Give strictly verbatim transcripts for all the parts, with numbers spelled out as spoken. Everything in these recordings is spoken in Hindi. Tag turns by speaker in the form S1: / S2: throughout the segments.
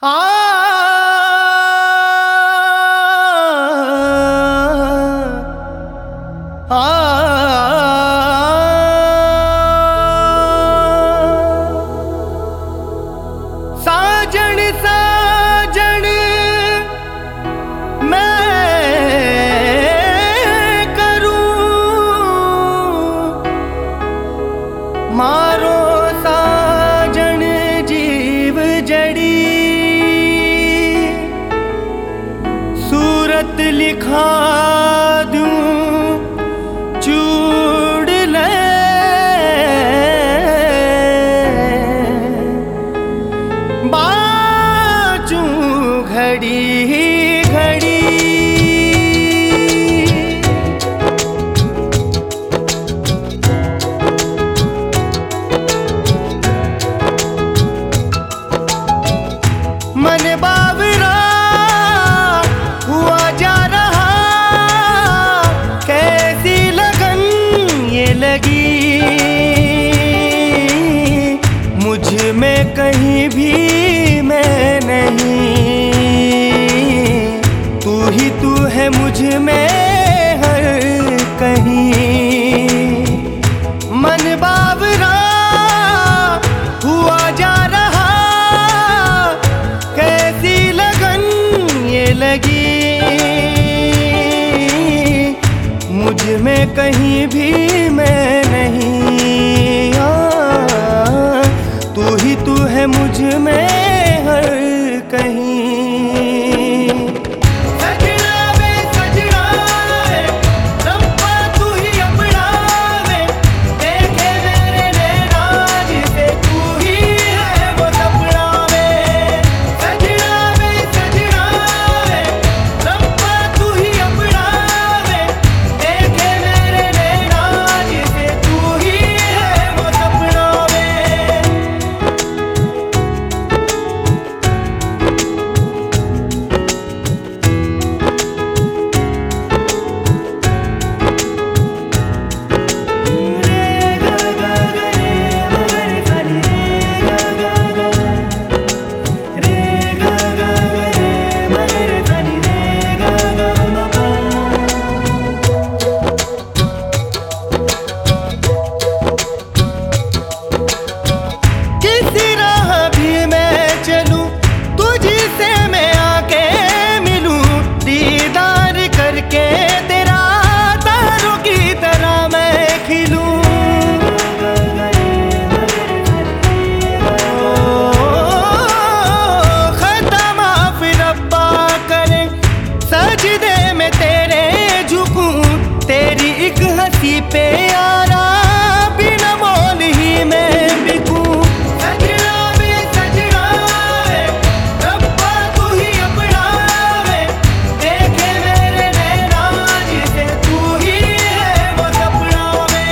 S1: आ आ साजन साजन मैं करूं मारो साजन जीव जड़ी सूरत लिखा दूं चूड़ ले बाचूं घड़ी घड़ी मन बावरा हुआ जा रहा कैसी लगन ये लगी मुझ में कहीं भी मैं नहीं तू ही तू है मुझ में हर कहीं मन बावरा हुआ जा रहा कैसी लगन ये लगी मुझ में कहीं भी मैं नहीं आ, तू ही तू है मुझ में हर कहीं पे यारा बिना मोल ही मैं बिकूं सजना वे सजना वे रब्बा तू ही अपना वे देखे मेरे नैना जिसे तू ही है वो सपना वे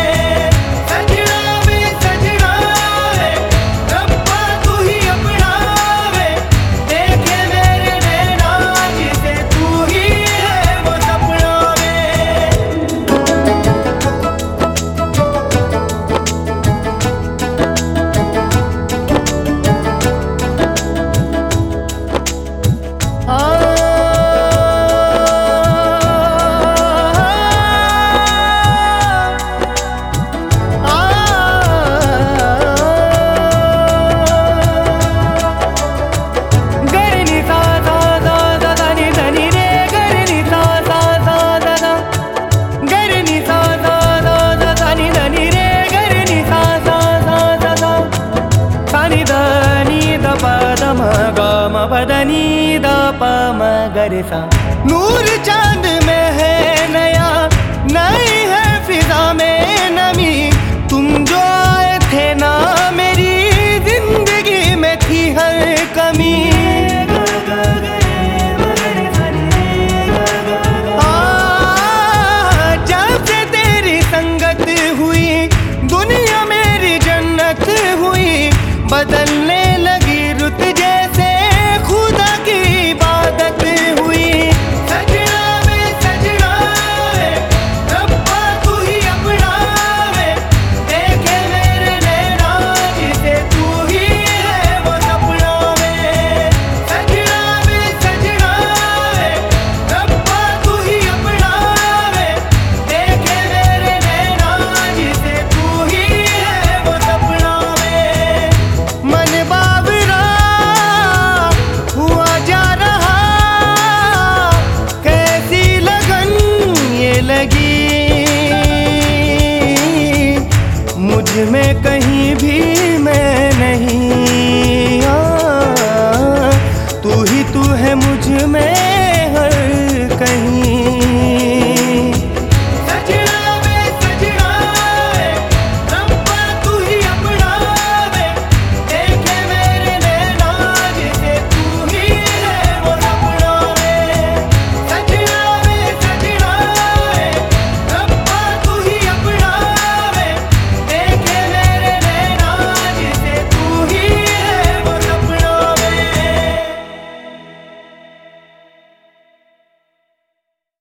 S1: सजना वे सजना वे रब्बा तू ही अपना वे देखे मेरे नैना जिसे तू ही है वो सपना वे पदनी दा प म ग रे सा नूर चांद